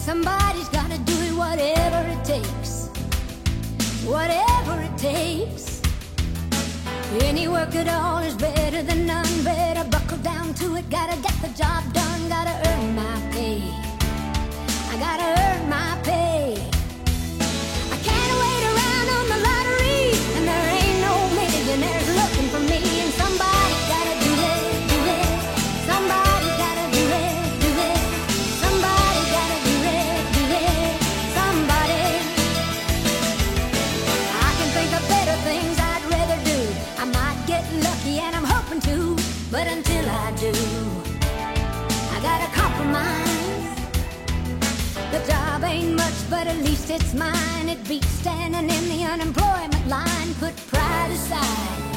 Somebody's gotta do it, whatever it takes. Whatever it takes. Any work at all is better than none. Better buckle down to it. Gotta get the job done. Gotta earn my pay. I gotta earn my pay. I can't wait around on the lottery, and there ain't no millionaires looking for me. And somebody gotta do it, do it. Somebody gotta do it, do it. Somebody gotta do it, do it. Somebody. I can think of better things I'd rather do. I might get lucky and I'm hoping to, but until I do, I gotta compromise. The job ain't much, but at least it's mine. It beats standing in the unemployment line. Put pride aside.